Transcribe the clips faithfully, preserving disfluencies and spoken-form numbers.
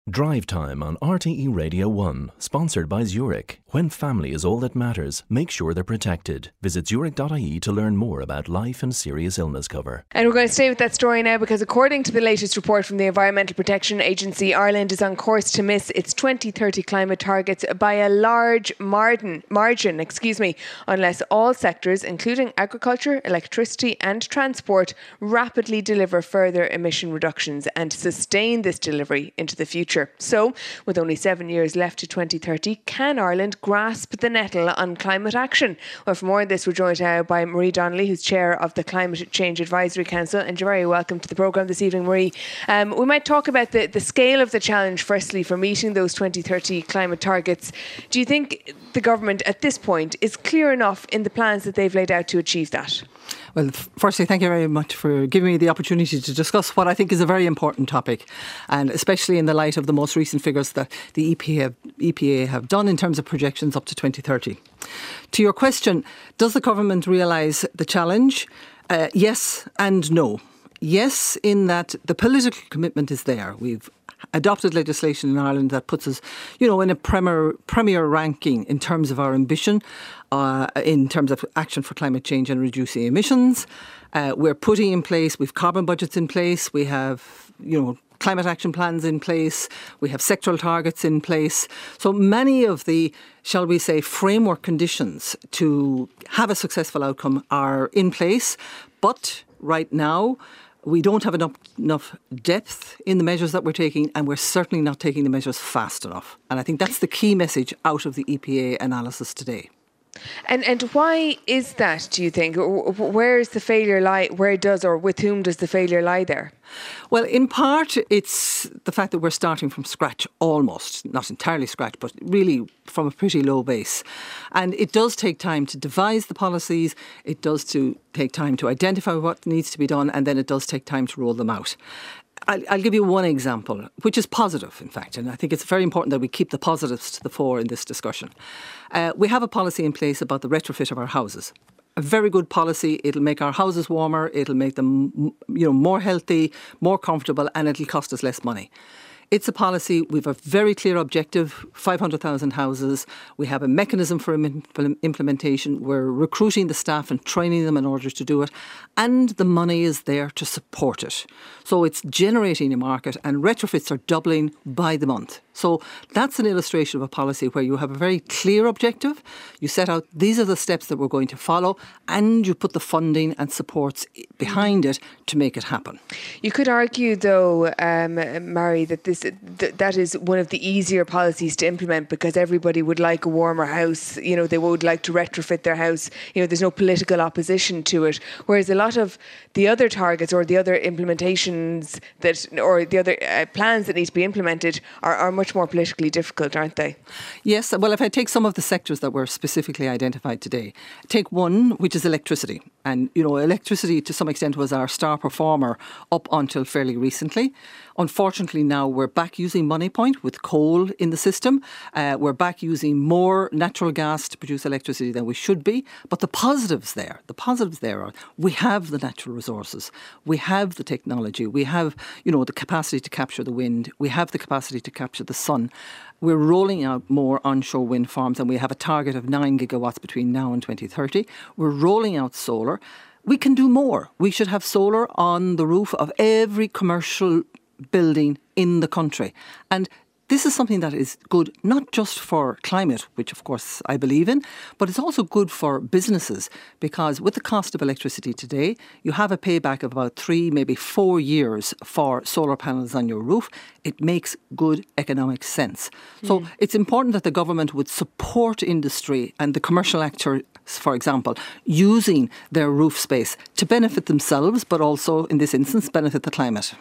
Drive Time on R T E Radio one, sponsored by Zurich. When family is all that matters, make sure they're protected. Visit zurich dot I E to learn more about life and serious illness cover. And we're going to stay with that story now because according to the latest report from the Environmental Protection Agency, Ireland is on course to miss its twenty thirty climate targets by a large margin, margin, excuse me, unless all sectors, including agriculture, electricity and transport, rapidly deliver further emission reductions and sustain this delivery into the future. So, with only seven years left to twenty thirty, can Ireland grasp the nettle on climate action? Well, for more on this, we're joined now by Marie Donnelly, who's chair of the Climate Change Advisory Council, and you're very welcome to the programme this evening, Marie. Um, we might talk about the, the scale of the challenge, firstly, for meeting those twenty thirty climate targets. Do you think the government at this point is clear enough in the plans that they've laid out to achieve that? Well, firstly, thank you very much for giving me the opportunity to discuss what I think is a very important topic, and especially in the light of the most recent figures that the E P A have, E P A have done in terms of projections up to twenty thirty. To your question, does the government realise the challenge? Uh, yes and no. Yes, in that the political commitment is there. We've adopted legislation in Ireland that puts us, you know, in a premier, premier ranking in terms of our ambition, uh, in terms of action for climate change and reducing emissions. Uh, we're putting in place, we've carbon budgets in place, we have, you know, climate action plans in place, we have sectoral targets in place. So many of the, shall we say, framework conditions to have a successful outcome are in place. But right now, we don't have enough, enough depth in the measures that we're taking, and we're certainly not taking the measures fast enough. And I think that's the key message out of the E P A analysis today. And and why is that, do you think? Where is the failure lie? Where does or with whom does the failure lie there? Well, in part, it's the fact that we're starting from scratch almost, not entirely scratch, but really from a pretty low base. And it does take time to devise the policies. It does to take time to identify what needs to be done, and then it does take time to roll them out. I'll, I'll give you one example, which is positive, in fact, and I think it's very important that we keep the positives to the fore in this discussion. Uh, we have a policy in place about the retrofit of our houses. A very good policy. It'll make our houses warmer, it'll make them, you know, more healthy, more comfortable, and it'll cost us less money. It's a policy, we have a very clear objective, five hundred thousand houses. We have a mechanism for implementation. We're recruiting the staff and training them in order to do it. And the money is there to support it. So it's generating a market, and retrofits are doubling by the month. So that's an illustration of a policy where you have a very clear objective. You set out, these are the steps that we're going to follow, and you put the funding and supports behind it to make it happen. You could argue, though, um, Mary, that this th- that is one of the easier policies to implement because everybody would like a warmer house. You know, they would like to retrofit their house. You know, there's no political opposition to it. Whereas a lot of the other targets or the other implementations that, or the other uh, plans that need to be implemented are, are much more politically difficult, aren't they? Yes. Well, if I take some of the sectors that were specifically identified today, take one, which is electricity. And, you know, electricity to some extent was our star performer up until fairly recently. Unfortunately, now we're back using money point with coal in the system. Uh, we're back using more natural gas to produce electricity than we should be. But the positives there, the positives there are we have the natural resources. We have the technology. We have, you know, the capacity to capture the wind. We have the capacity to capture the sun. We're rolling out more onshore wind farms, and we have a target of nine gigawatts between now and twenty thirty. We're rolling out solar. We can do more. We should have solar on the roof of every commercial building in the country. And this is something that is good not just for climate, which of course I believe in, but it's also good for businesses because with the cost of electricity today, you have a payback of about three, maybe four years for solar panels on your roof. It makes good economic sense. Mm. So it's important that the government would support industry and the commercial actors, for example, using their roof space to benefit themselves, but also in this instance, benefit the climate.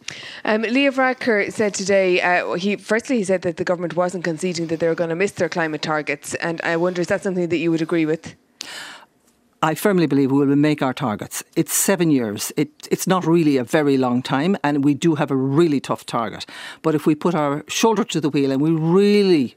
Um, Leo Varadkar said today, uh, he firstly he said that the government wasn't conceding that they were going to miss their climate targets, and I wonder, is that something that you would agree with? I firmly believe we will make our targets. It's seven years. It, it's not really a very long time, and we do have a really tough target. But if we put our shoulder to the wheel and we really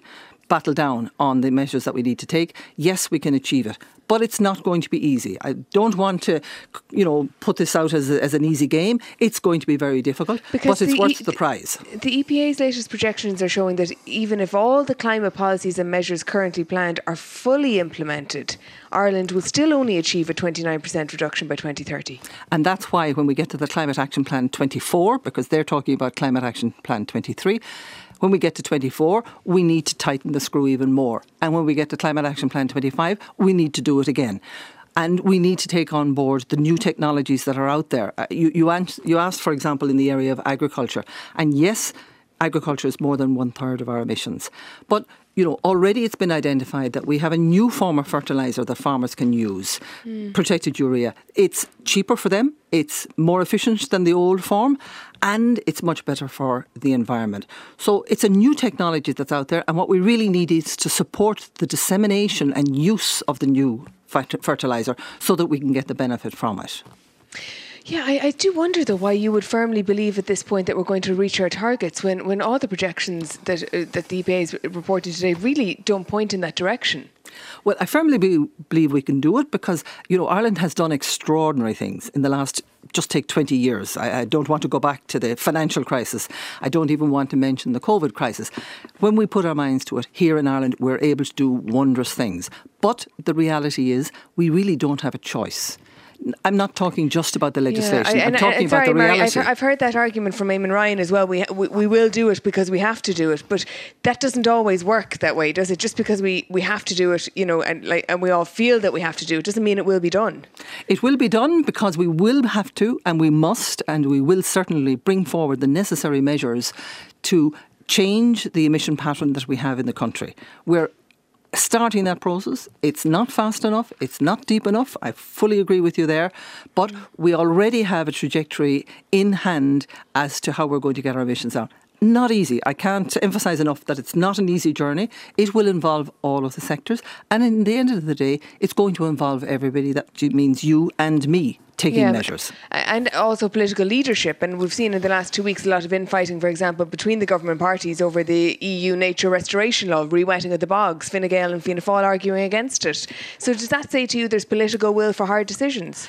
battle down on the measures that we need to take. Yes, we can achieve it, but it's not going to be easy. I don't want to, you know, put this out as, a, as an easy game. It's going to be very difficult, because but it's the worth e- the prize. The E P A's latest projections are showing that even if all the climate policies and measures currently planned are fully implemented, Ireland will still only achieve a twenty-nine percent reduction by twenty thirty. And that's why when we get to the Climate Action Plan twenty-four, because they're talking about Climate Action Plan twenty-three, when we get to twenty-four, we need to tighten the screw even more. And when we get to Climate Action Plan twenty-five, we need to do it again. And we need to take on board the new technologies that are out there. Uh, you, you, ans- you asked, for example, in the area of agriculture. And yes, agriculture is more than one third of our emissions. But you know, already it's been identified that we have a new form of fertiliser that farmers can use, mm. protected urea. It's cheaper for them, it's more efficient than the old form, and it's much better for the environment. So it's a new technology that's out there, and what we really need is to support the dissemination and use of the new fertiliser so that we can get the benefit from it. Yeah, I, I do wonder, though, why you would firmly believe at this point that we're going to reach our targets when, when all the projections that uh, that the E P A is reporting today really don't point in that direction. Well, I firmly be, believe we can do it because, you know, Ireland has done extraordinary things in the last, just take twenty years. I, I don't want to go back to the financial crisis. I don't even want to mention the COVID crisis. When we put our minds to it, here in Ireland, we're able to do wondrous things. But the reality is we really don't have a choice. I'm not talking just about the legislation. Yeah, I, I'm talking and, sorry, about the Mary, reality. I've, I've heard that argument from Eamon Ryan as well. We, we we will do it because we have to do it, but that doesn't always work that way, does it? Just because we, we have to do it, you know, and like and we all feel that we have to do it, doesn't mean it will be done. It will be done because we will have to, and we must, and we will certainly bring forward the necessary measures to change the emission pattern that we have in the country. We're starting that process. It's not fast enough. It's not deep enough. I fully agree with you there. But we already have a trajectory in hand as to how we're going to get our emissions down. Not easy. I can't emphasise enough that it's not an easy journey. It will involve all of the sectors. And in the end of the day, it's going to involve everybody. That means you and me taking yeah, measures. And also political leadership. And we've seen in the last two weeks a lot of infighting, for example, between the government parties over the E U nature restoration law, rewetting of the bogs, Fine Gael and Fianna Fáil arguing against it. So does that say to you there's political will for hard decisions?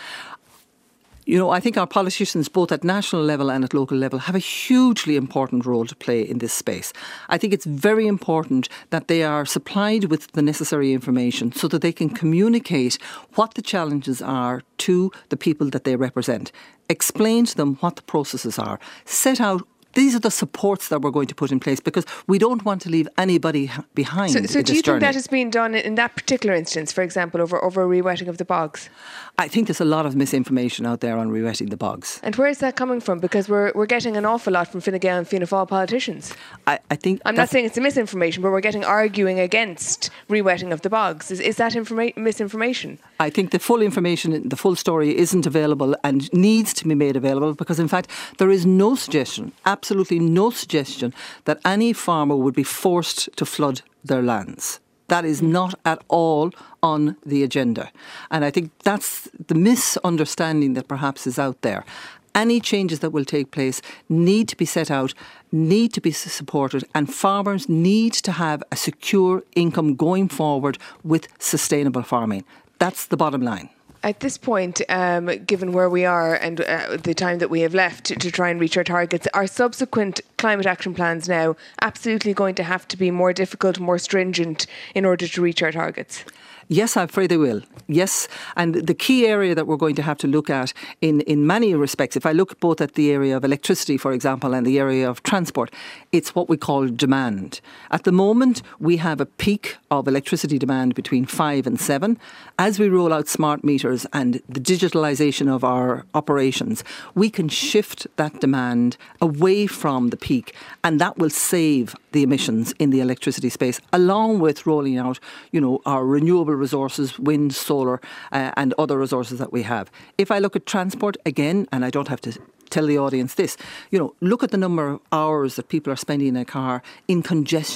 You know, I think our politicians, both at national level and at local level, have a hugely important role to play in this space. I think it's very important that they are supplied with the necessary information so that they can communicate what the challenges are to the people that they represent. Explain to them what the processes are. Set out these are the supports that we're going to put in place because we don't want to leave anybody behind. So, so in do you this journey. think that has been done in that particular instance, for example, over, over rewetting of the bogs? I think there's a lot of misinformation out there on rewetting the bogs. And where is that coming from? Because we're we're getting an awful lot from Fine Gael and Fianna Fáil politicians. I, I think I'm not saying it's a misinformation, but we're getting arguing against rewetting of the bogs. Is, is that informa- misinformation? I think the full information, the full story isn't available and needs to be made available because, in fact, there is no suggestion, absolutely no suggestion, that any farmer would be forced to flood their lands. That is not at all on the agenda. And I think that's the misunderstanding that perhaps is out there. Any changes that will take place need to be set out, need to be supported, and farmers need to have a secure income going forward with sustainable farming. That's the bottom line. At this point, um, given where we are and uh, the time that we have left to, to try and reach our targets, are subsequent climate action plans now absolutely going to have to be more difficult, more stringent in order to reach our targets? Yes, I'm afraid they will. Yes. And the key area that we're going to have to look at in, in many respects, if I look both at the area of electricity, for example, and the area of transport, it's what we call demand. At the moment, we have a peak of electricity demand between five and seven. As we roll out smart meters and the digitalisation of our operations, we can shift that demand away from the peak, and that will save the emissions in the electricity space, along with rolling out, you know, our renewable resources, wind, solar, uh, and other resources that we have. If I look at transport again, and I don't have to tell the audience this, you know, look at the number of hours that people are spending in a car in congestion,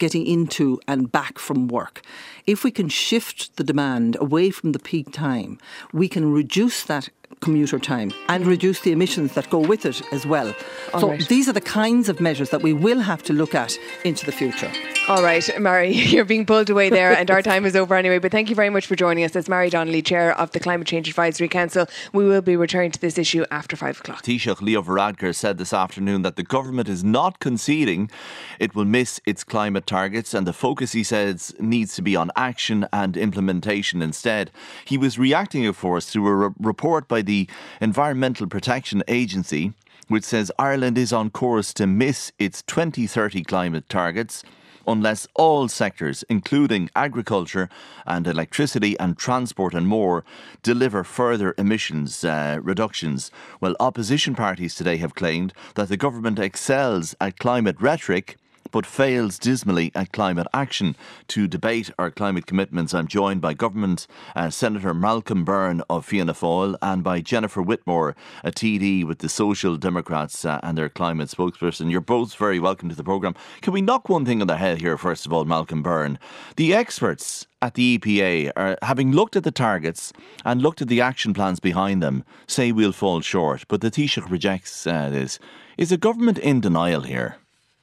getting into and back from work. If we can shift the demand away from the peak time, we can reduce that commuter time and reduce the emissions that go with it as well. All so right. These are the kinds of measures that we will have to look at into the future. All right, Mary, you're being pulled away there and our time is over anyway, but thank you very much for joining us. That's Mary Donnelly, Chair of the Climate Change Advisory Council. We will be returning to this issue after five o'clock. Taoiseach Leo Varadkar said this afternoon that the government is not conceding it will miss its climate targets, and the focus, he says, needs to be on action and implementation instead. He was reacting, of course, to a re- report by the Environmental Protection Agency, which says Ireland is on course to miss its twenty thirty climate targets unless all sectors, including agriculture and electricity and transport and more, deliver further emissions uh, reductions. Well, opposition parties today have claimed that the government excels at climate rhetoric but fails dismally at climate action. To debate our climate commitments, I'm joined by Government uh, Senator Malcolm Byrne of Fianna Fáil and by Jennifer Whitmore, a T D with the Social Democrats uh, and their climate spokesperson. You're both very welcome to the programme. Can we knock one thing on the head here, first of all, Malcolm Byrne? The experts at the E P A, are, having looked at the targets and looked at the action plans behind them, say we'll fall short, but the Taoiseach rejects uh, this. Is the government in denial here?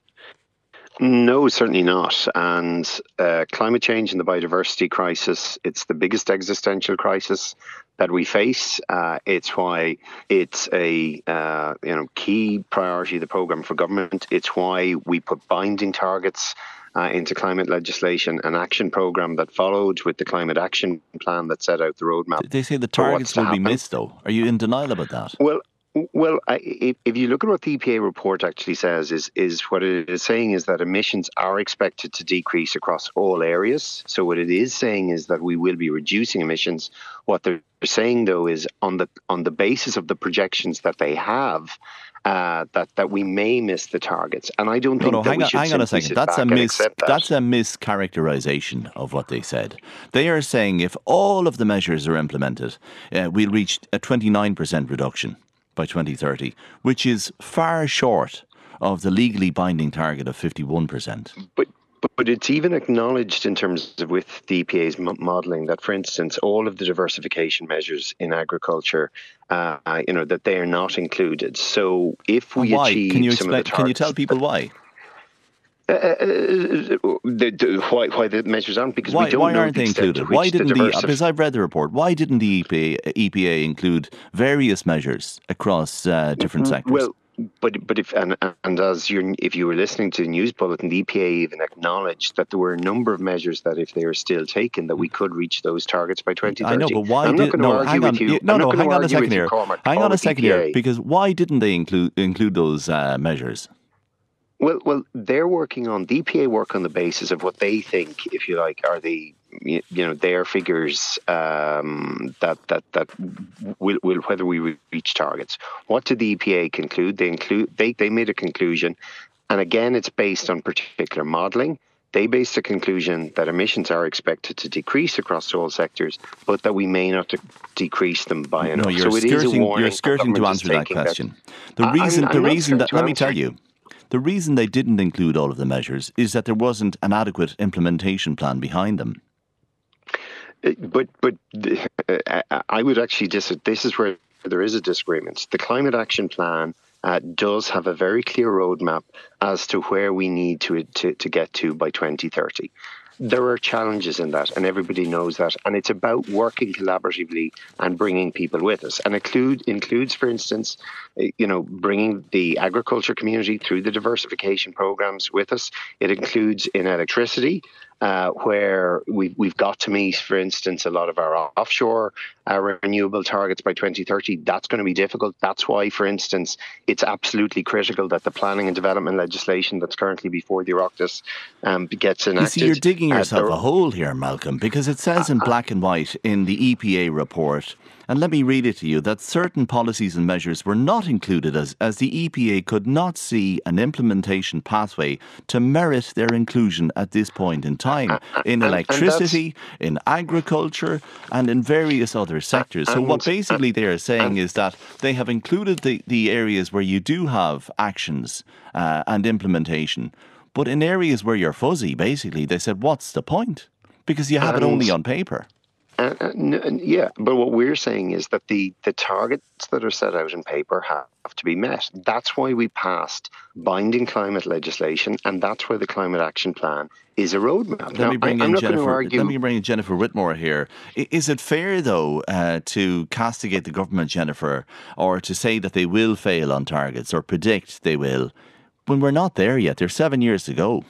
No, certainly not. And uh, climate change and the biodiversity crisis, it's the biggest existential crisis that we face. Uh, it's why it's a uh, you know key priority of the programme for government. It's why we put binding targets uh, into climate legislation, an action programme that followed with the climate action plan that set out the roadmap. They say the targets will be missed, though. Are you in denial about that? Well, Well, I, if, if you look at what the E P A report actually says, is is what it is saying is that emissions are expected to decrease across all areas. So what it is saying is that we will be reducing emissions. What they're saying, though, is on the on the basis of the projections that they have, uh, that that we may miss the targets. And I don't think no, no, that hang we on, should hang on a second. That's a mis- that. that's a mischaracterization of what they said. They are saying if all of the measures are implemented, uh, we'll reach a twenty-nine percent reduction by twenty thirty, which is far short of the legally binding target of fifty-one percent. But, but but it's even acknowledged in terms of with the E P A's modelling that, for instance, all of the diversification measures in agriculture, uh, you know, that they are not included. So if we why? achieve Can you some explain, of the targets, can you tell people why? Uh, uh, the, the, why, why the measures aren't? Because why, we don't why know aren't the they extent to included? which Why didn't the, diversif- because I've read the report, why didn't the E P A, E P A include various measures across uh, different sectors? Well, but but if and and as you if you were listening to the news bulletin, the E P A even acknowledged that there were a number of measures that, if they are still taken, that we could reach those targets by twenty thirty. I know, but why did no? Hang on, you, no, no, hang on a second here. Cormac, hang on a second here, because why didn't they include include those uh, measures? Well, well, they're working on the E P A work on the basis of what they think, if you like, are the you know their figures um, that that that will, will whether we reach targets. What did the E P A conclude? They include they they made a conclusion, and again, it's based on particular modelling. They based a conclusion that emissions are expected to decrease across all sectors, but that we may not de- decrease them by enough. No, you're so it skirting, is a warning. You're skirting to answer that question. That. The reason, I'm, I'm the reason that let me tell you. The reason they didn't include all of the measures is that there wasn't an adequate implementation plan behind them. But but uh, I would actually dis- this is where there is a disagreement. The Climate Action Plan uh, does have a very clear roadmap as to where we need to, to, to get to by twenty thirty. There are challenges in that, and everybody knows that. And it's about working collaboratively and bringing people with us. And include includes, for instance, you know, bringing the agriculture community through the diversification programs with us. It includes in electricity, uh, where we've, we've got to meet, for instance, a lot of our offshore uh, renewable targets by twenty thirty. That's going to be difficult. That's why, for instance, it's absolutely critical that the planning and development legislation that's currently before the Oireachtas um, gets enacted. You see, you're digging yourself uh, a hole here, Malcolm, because it says in black and white in the E P A report, and let me read it to you, that certain policies and measures were not included as, as the E P A could not see an implementation pathway to merit their inclusion at this point in time, in electricity, in agriculture, and in various other sectors. So what basically they are saying is that they have included the, the areas where you do have actions uh, and implementation, But in areas where you're fuzzy, basically, they said, what's the point? Because you have And- it only on paper. Uh, uh, n- n- yeah, but what we're saying is that the, the targets that are set out in paper have to be met. That's why we passed binding climate legislation, and that's why the Climate Action Plan is a roadmap. Let now, me bring I, I'm in not going to Jennifer. argue. Let me bring in Jennifer Whitmore here. I- Is it fair, though, uh, to castigate the government, Jennifer, or to say that they will fail on targets or predict they will, when we're not there yet? There's seven years to go.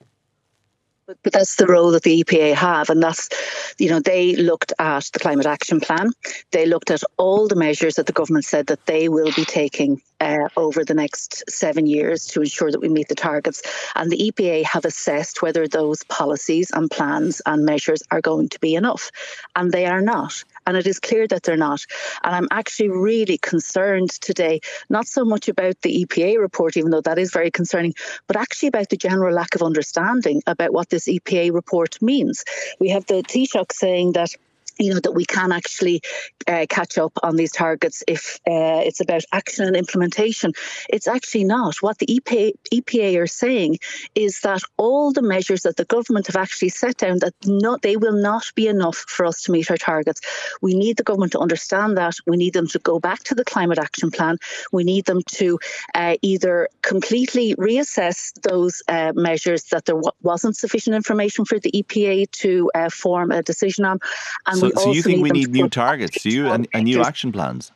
But, but that's the role that the E P A have, and that's, you know, they looked at the Climate Action Plan. They looked at all the measures that the government said that they will be taking uh, over the next seven years to ensure that we meet the targets. And the E P A have assessed whether those policies and plans and measures are going to be enough. And they are not. And it is clear that they're not. And I'm actually really concerned today, not so much about the E P A report, even though that is very concerning, but actually about the general lack of understanding about what this E P A report means. We have the Taoiseach saying that, you know, that we can actually uh, catch up on these targets if uh, it's about action and implementation. It's actually not. What the E P A, E P A are saying is that all the measures that the government have actually set down, that not, they will not be enough for us to meet our targets. We need the government to understand that. We need them to go back to the Climate Action Plan. We need them to uh, either completely reassess those uh, measures that there w- wasn't sufficient information for the E P A to uh, form a decision on. And So, we so you also think need we them need to new put targets, do you, and, and new measures. action plans?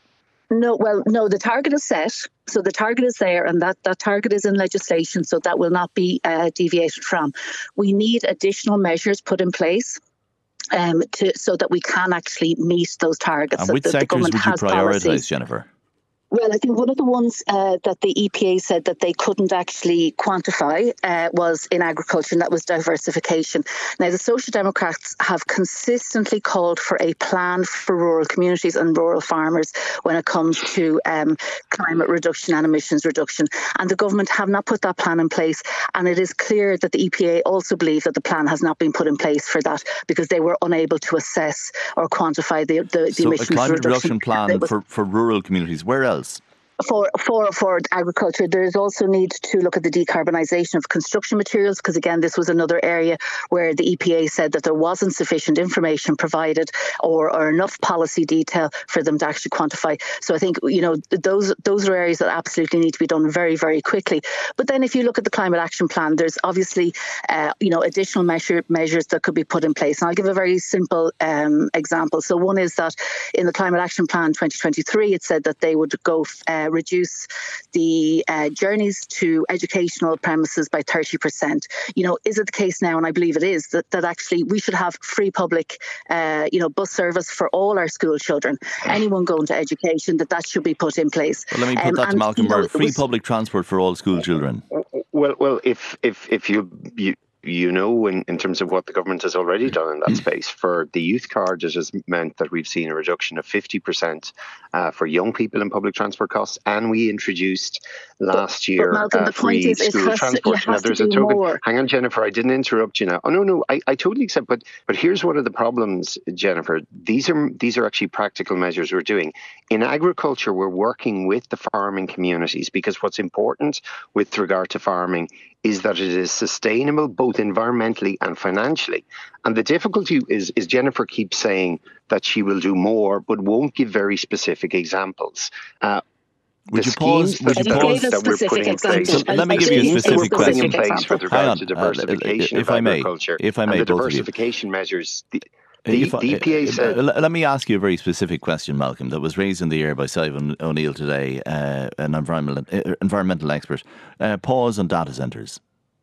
No, well, no, the target is set. So the target is there, and that, that target is in legislation, so that will not be uh, deviated from. We need additional measures put in place um, to so that we can actually meet those targets. And that which the, the sectors government would you has prioritise, policies. Jennifer? Well, I think one of the ones uh, that the E P A said that they couldn't actually quantify uh, was in agriculture, and that was diversification. Now, the Social Democrats have consistently called for a plan for rural communities and rural farmers when it comes to um, climate reduction and emissions reduction. And the government have not put that plan in place. And it is clear that the E P A also believe that the plan has not been put in place for that because they were unable to assess or quantify the, the, the So emissions a climate reduction. reduction plan was- for, for rural communities. Where else? For, for for agriculture, there is also need to look at the decarbonisation of construction materials, because again, this was another area where the E P A said that there wasn't sufficient information provided or, or enough policy detail for them to actually quantify. So I think, you know, those those are areas that absolutely need to be done very, very quickly. But then if you look at the Climate Action Plan, there's obviously, uh, you know, additional measure, measures that could be put in place. And I'll give a very simple um, example. So one is that in the Climate Action Plan twenty twenty-three, it said that they would go uh, reduce the uh, journeys to educational premises by thirty percent. You know, is it the case now, and I believe it is, that, that actually we should have free public, uh, you know, bus service for all our school children, anyone going to education, that that should be put in place. Well, let me put Um, that to and, Malcolm you know, Bird. it Free was- public transport for all school children. Well, well, if if if you you. You know, in, in terms of what the government has already done in that space, for the youth card, it has meant that we've seen a reduction of fifty percent uh, for young people in public transport costs. And we introduced last year but Malcolm, uh, the point free is it school has to- you transport. have Now, to there's a do token. more. Hang on, Jennifer, I didn't interrupt you now. Oh, no, no, I, I totally accept. But but here's one of the problems, Jennifer. These are these are actually practical measures we're doing. In agriculture, we're working with the farming communities, because what's important with regard to farming is that it is sustainable both environmentally and financially. And the difficulty is, is Jennifer keeps saying that she will do more, but won't give very specific examples. Uh, Would the you pause? schemes Would that, you I pause? gave a that we're specific putting in example. place. So let me I give you a gave specific we're putting in question. place with Hang regard on, to uh, diversification if of I may, agriculture if I may, and the both of you. diversification measures. The, the, If I- the E P A uh, said. uh, Let me ask you a very specific question, Malcolm, that was raised in the air by Simon O'Neill today, uh, an environmental, uh, environmental expert. Uh, pause on data centres.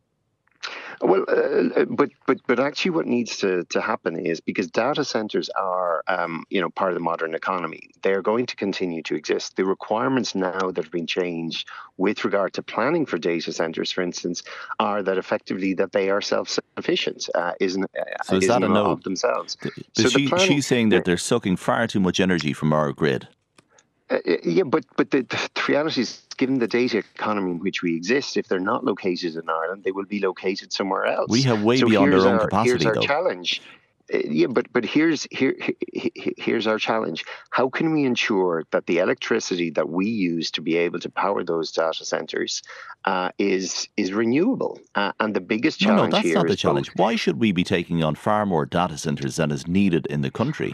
Well, uh, but but but actually, what needs to, to happen is, because data centers are, um, you know, part of the modern economy, they're going to continue to exist. The requirements now that have been changed with regard to planning for data centers, for instance, are that effectively that they are self-sufficient, uh, isn't uh, So is isn't that a no? of themselves. But So the she, planning- she's saying that they're sucking far too much energy from our grid. Uh, yeah, but but the, the reality is, given the data economy in which we exist, if they're not located in Ireland, they will be located somewhere else. We have way so beyond here's our own our, capacity, Here's our though. challenge. Yeah, but but here's here here's our challenge. How can we ensure that the electricity that we use to be able to power those data centers uh, is is renewable? Uh, and the biggest No, challenge no, that's here not the is challenge. both- Why should we be taking on far more data centres than is needed in the country?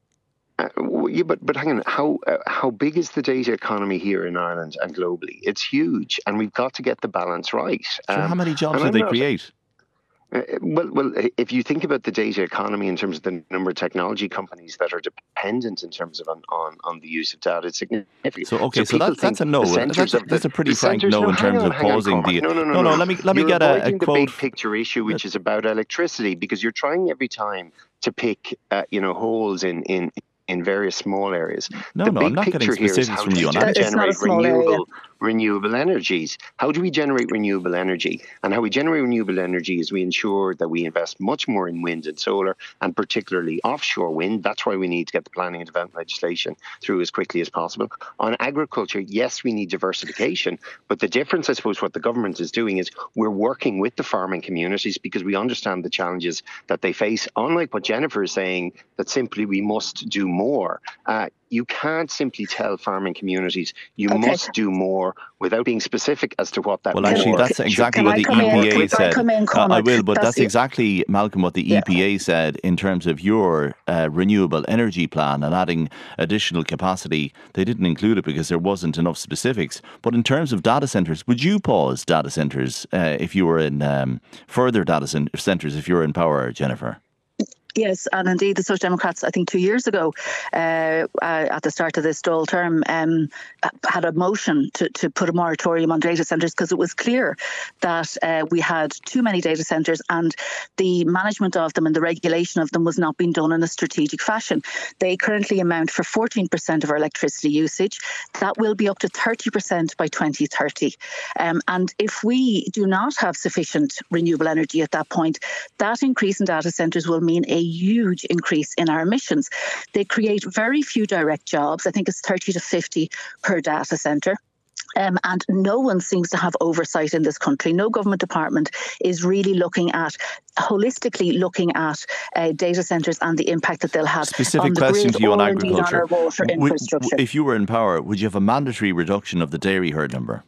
Uh, w- yeah, but but hang on. How uh, how big is the data economy here in Ireland and globally? It's huge, and we've got to get the balance right. Sure, how Um, many jobs and do I'm they not- create? Uh, Well, well, if you think about the data economy in terms of the number of technology companies that are dependent in terms of on, on, on the use of data, it's significant. So okay, so, people that, that's a think no. the centres That's, of the- that's a pretty the frank centres- no in hang terms on, of hang on, posing Cormac. the. No, no, no, no, no. no. Let me let me You're get a, a avoiding the quote. big picture issue, which is about electricity, because you're trying every time to pick, uh, you know, holes in in. in various small areas. No, the no, big I'm not getting picture here is specifics how from do you we on that. It's not a generate small area. renewable renewable energies. How do we generate renewable energy? And how we generate renewable energy is we ensure that we invest much more in wind and solar, and particularly offshore wind. That's why we need to get the planning and development legislation through as quickly as possible. On agriculture, yes, we need diversification, but the difference, I suppose, what the government is doing is we're working with the farming communities because we understand the challenges that they face. Unlike what Jennifer is saying, that simply we must do more. Uh, you can't simply tell farming communities you Okay. must do more without being specific as to what that Well, more actually, that's should exactly Can what I the come in? E P A Can I said. come in, Uh, I Cormac? will, but That's that's it. exactly, Malcolm, what the Yeah. E P A said in terms of your uh, renewable energy plan and adding additional capacity. They didn't include it because there wasn't enough specifics. But in terms of data centres, would you pause data centres uh, if you were in um, further data cen- centres if you were in power, Jennifer? Yes, and indeed the Social Democrats, I think two years ago, uh, uh, at the start of this Dáil term, um, had a motion to, to put a moratorium on data centres because it was clear that uh, we had too many data centres and the management of them and the regulation of them was not being done in a strategic fashion. They currently amount for fourteen percent of our electricity usage. That will be up to thirty percent by twenty thirty. Um, and if we do not have sufficient renewable energy at that point, that increase in data centres will mean a huge increase in our emissions. They create very few direct jobs. I think it's thirty to fifty per data centre. Um, and no one seems to have oversight in this country. No government department is really looking at, holistically looking at uh, data centres and the impact that they'll have Specific on the question grid to you on or indeed on agriculture. our water W- infrastructure. If you were in power, would you have a mandatory reduction of the dairy herd number?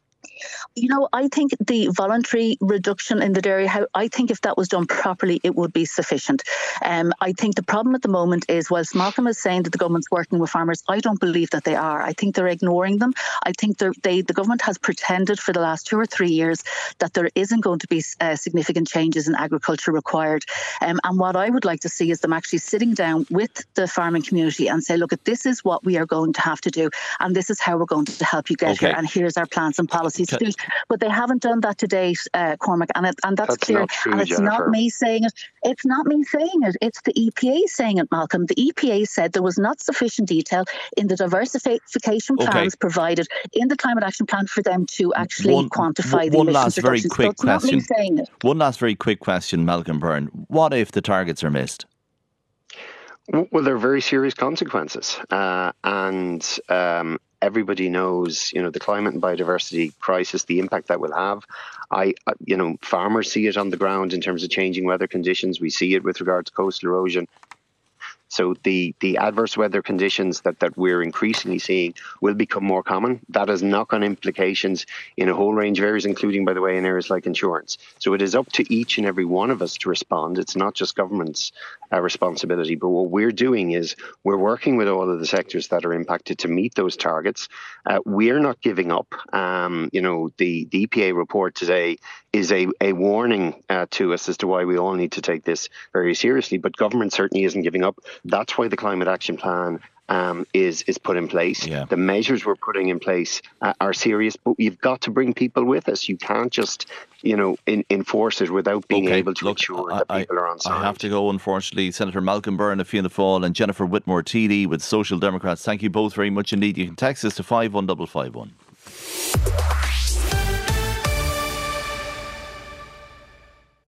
You know, I think the voluntary reduction in the dairy, how I think if that was done properly, it would be sufficient. Um, I think the problem at the moment is, whilst Malcolm is saying that the government's working with farmers, I don't believe that they are. I think they're ignoring them. I think they're, they, the government has pretended for the last two or three years that there isn't going to be uh, significant changes in agriculture required. Um, and what I would like to see is them actually sitting down with the farming community and say, look, this is what we are going to have to do, and this is how we're going to help you get Okay. here, and here's our plans and policies Ca- to do it. But they haven't done that to date, uh, Cormac, and it, and that's, That's clear. not true, and it's Jennifer. not me saying it. It's not me saying it. It's the E P A saying it, Malcolm. The E P A said there was not sufficient detail in the diversification Okay. plans provided in the climate action plan for them to actually One- quantify the one emissions last very reductions. quick so it's not question. me saying it. One last very quick question, Malcolm Byrne. What if the targets are missed? Well, there are very serious consequences, uh, and um, everybody knows, you know, the climate and biodiversity crisis, the impact that will have. I, uh, you know, farmers see it on the ground in terms of changing weather conditions. We see it with regard to coastal erosion. So the, the adverse weather conditions that, that we're increasingly seeing will become more common. That has knock-on implications in a whole range of areas, including, by the way, in areas like insurance. So it is up to each and every one of us to respond. It's not just government's uh, responsibility. But what we're doing is we're working with all of the sectors that are impacted to meet those targets. Uh, we're not giving up. Um, you know, the, the E P A report today is a, a warning uh, to us as to why we all need to take this very seriously. But government certainly isn't giving up. That's why the Climate Action Plan um, is is put in place. Yeah. The measures we're putting in place uh, are serious, but you've got to bring people with us. You can't just, you know, in, enforce it without being Okay, able to look, ensure I, that I- people are on side. I have to go, unfortunately. Senator Malcolm Byrne of Fianna Fáil and Jennifer Whitmore T D with Social Democrats. Thank you both very much indeed. You can text us to five one five five one.